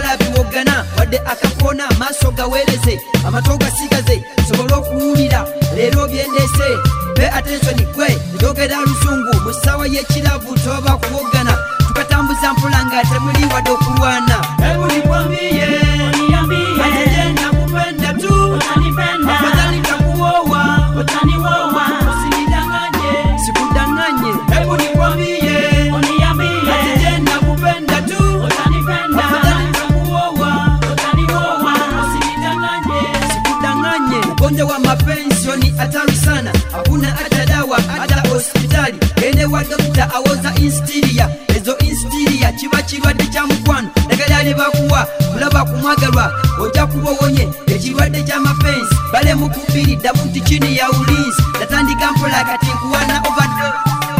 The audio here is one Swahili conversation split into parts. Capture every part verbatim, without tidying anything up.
ebirala biwogana wadde akakona maaso gaweereze amatoga sigaze sobola okuwulira leero byendese be attention gwe njogera luzungu mu ssaawa y'ekiravu toba kuwogana tukatambuza mpola nga temuli wadde okulwana hebu nikwambie ate nakupenda tu afadhali takuoa utaniwoa usinidanganye sikudanganye hebu nikwambie ate nakupenda tu afadhali takuoa utaniwoa usinidanganye sikudanganye ugonjwa wa mapenzi ni hatari sana hakuna hata dawa hata hospitali ende wa dokta awoza instiria ezo instiria kiba kirwadde kya mukwano dagala ne bakuwa kulaba kumwagalwa ojja kuba wonye ekirwadde kya mapenzi bale mukubiri dabuti chini ya ulinzi natandika mpola kati nkuwana overdose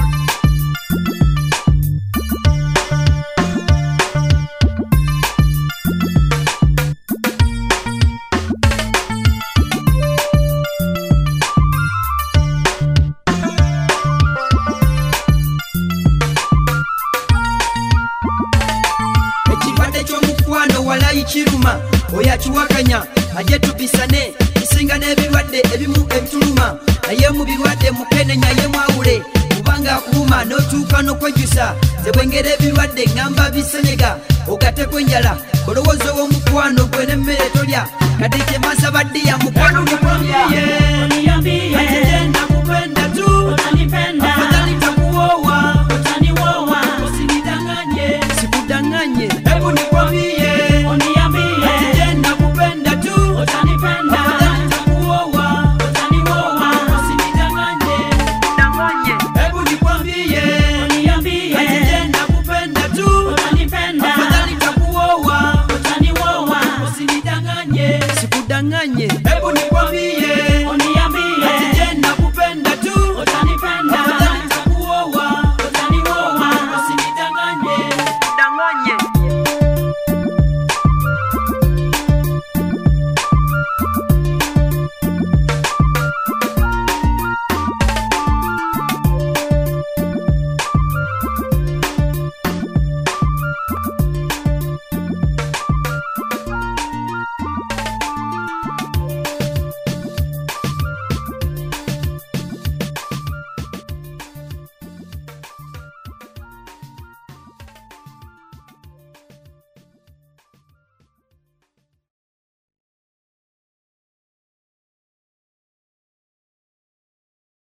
kiruma oyakiwakanya aje tubisane kisinga n'ebirwadde ebimu ebituluma naye mu birwadde mukenenya ye mwawule kubanga akuuma n'otuuka n'okwejusa ze bwengera ebirwadde ngamba bisenyega ogatteko enjala olowooza w'omukwano gwe n'emmere tolya kati kye masabaddi ya mukwano mukwamye ate nakupenda tu afadhali takuoa utaniwoa usinidanganye sikudanganye hebu nikwambie sikudanganye hebu nikwambie